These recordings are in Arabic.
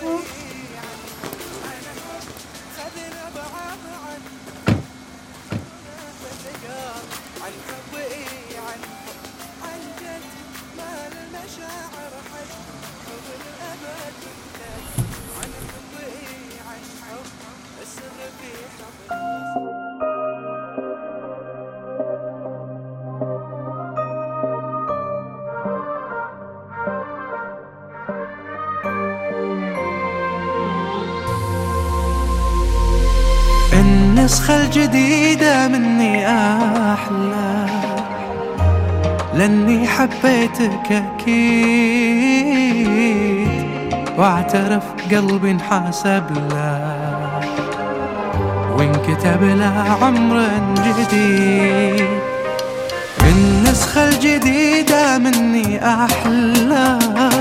النسخة الجديدة مني أحلى، لأني حبيتك أكيد، واعترف قلبي انحسب له وانكتب له عمر جديد. النسخة الجديدة مني أحلى،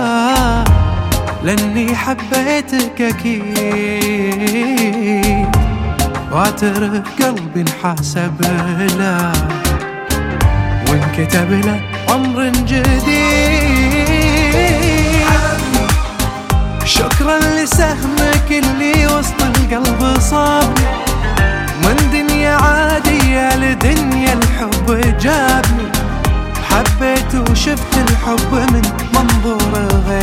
لأني حبيتك أكيد، واعترف قلبي انحسب له وانكتب له عمر جديد. شكرا لسهمك اللي وسط القلب صابني، من دنيا عادية لدنيا الحب جابني، حبيت وشفت الحب من منظور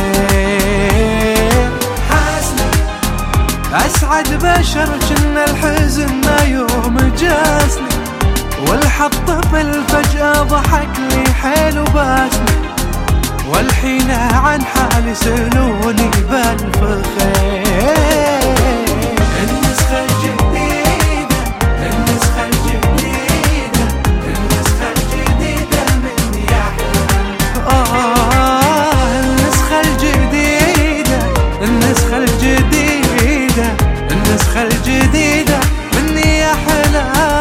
غير حاسني. أسعد بشر كنا الحزن ما يوم جاسني، والحظ طفل فجأة ضحك لي حيل وباسني، والحين عن حالي سألوني بألف خير. النسخة الجديدة، النسخة الجديدة، النسخة الجديدة مني أحلى. النسخة الجديدة، النسخة الجديدة، النسخة الجديدة مني أحلى.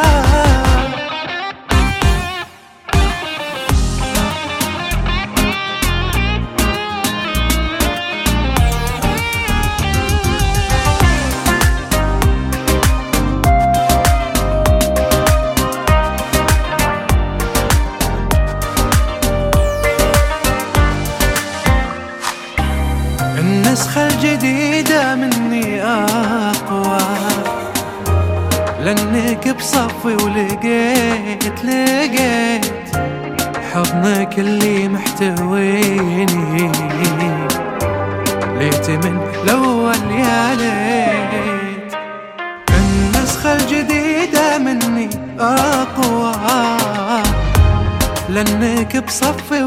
النسخة الجديدة مني أقوى، لأنك بصفي ولقيت حضنك اللي محتويني، ليت من الأول يا ليت. النسخة الجديدة مني أقوى، لأنك بصفي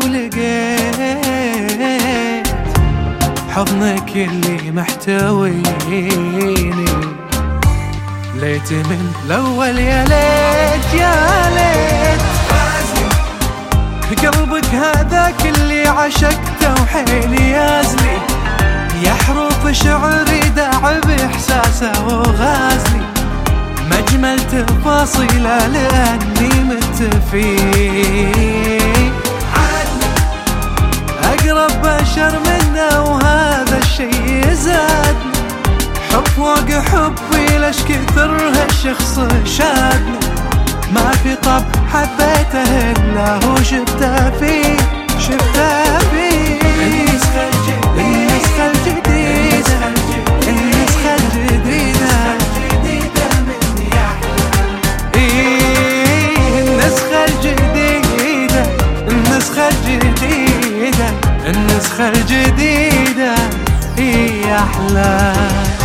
ولقيت حضنك اللي محتويني، ليت من الأول يا ليت يا ليت. قلبك هذاك اللي عشقته وحيلي يازلي، يا حروف شعري داع بإحساسه وغازلي، مجمل تفاصيله لأني متفيه. أقرب بشر منه وهذا الشي زادني، حب فوق حبي ليش كثر هالشخص شادني، ما في طب حبيته إلا هو شفته فيه، شفته فيه. النسخة الجديدة، النسخة الجديدة، النسخة الجديدة مني أحلى. النسخة الجديدة، النسخة الجديدة، النسخة الجديدة هي أحلى.